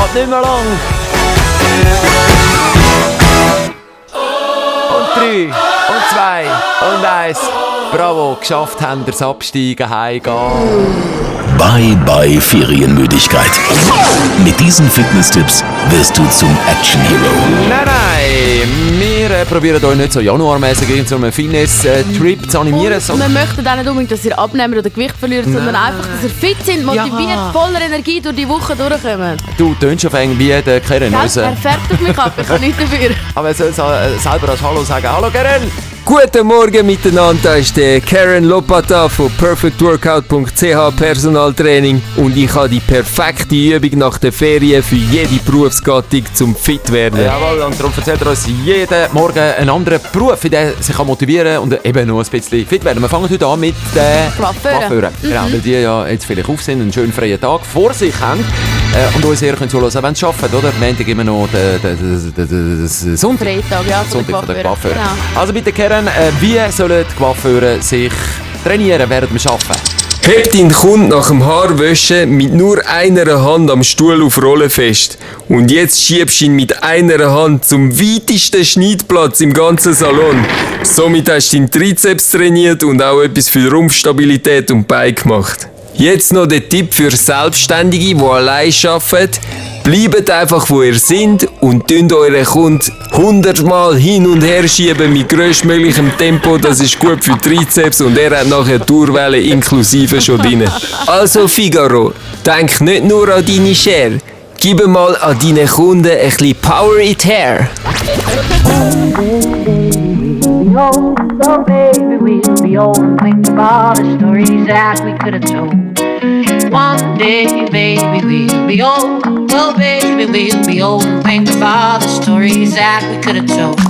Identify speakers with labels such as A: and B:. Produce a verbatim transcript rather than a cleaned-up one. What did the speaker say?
A: geht nicht mehr lang. Und drei, und zwei, und eins. Bravo, geschafft haben wir das Absteigen, heimgehen.
B: Bye bye Ferienmüdigkeit. Mit diesen Fitness-Tipps wirst du zum Action-Hero.
A: Nein, nein, wir äh, probieren euch nicht so januarmäßig zu einem Fitness-Trip zu animieren.
C: Und wir möchten auch nicht unbedingt, dass ihr abnehmt oder Gewicht verliert, nein, sondern einfach, dass ihr fit sind, motiviert, ja, voller Energie durch die Woche durchkommen.
A: Du tönst auf irgendwie der Karen.
C: Ja, er färbt auf mich ab, ich kann nichts dafür.
A: Aber er soll selber als Hallo sagen. Hallo Karen!
D: Guten Morgen miteinander, da ist der Karen Lopata von perfect workout punkt c h Personaltraining und ich habe die perfekte Übung nach der Ferien für jede Berufsgattung zum fit werden.
A: Jawohl, und darum erzählt er uns jeden Morgen einen anderen Beruf, in dem sich motivieren kann und eben noch ein bisschen fit werden. Wir fangen heute an mit den Coiffeuren. Mhm. Genau, weil die ja jetzt vielleicht auf sind, einen schönen freien Tag vor sich haben äh, und uns eher zuhören können, wenn sie arbeiten, oder? Am Montag immer noch den, den, den, den, den Sonntag.
C: Freitag, ja,
A: Sonntag von den Coiffeuren.
C: Genau.
A: Also bitte Karen, äh, wie sollen die Coiffeure sich trainieren während dem Arbeiten?
D: Hebt deinen Kunden nach dem Haarwäschen mit nur einer Hand am Stuhl auf Rolle fest. Und jetzt schiebst du ihn mit einer Hand zum weitesten Schneidplatz im ganzen Salon. Somit hast du deinen Trizeps trainiert und auch etwas für Rumpfstabilität und Bein gemacht. Jetzt noch der Tipp für Selbstständige, die allein arbeiten. Bleibt einfach, wo ihr seid und tünt euren Kunden hundertmal hin und her schieben mit grösstmöglichem Tempo. Das ist gut für Trizeps und er hat nachher die Tourwelle inklusive schon drin. Also Figaro, denk nicht nur an deine Schere. Gib mal an deinen Kunden ein bisschen Power it hair.
E: Oh, oh baby, we'll be old and think of all the stories that we could have told. One day, baby, we'll be old. Oh baby, we'll be old and think of all the stories that we could have told.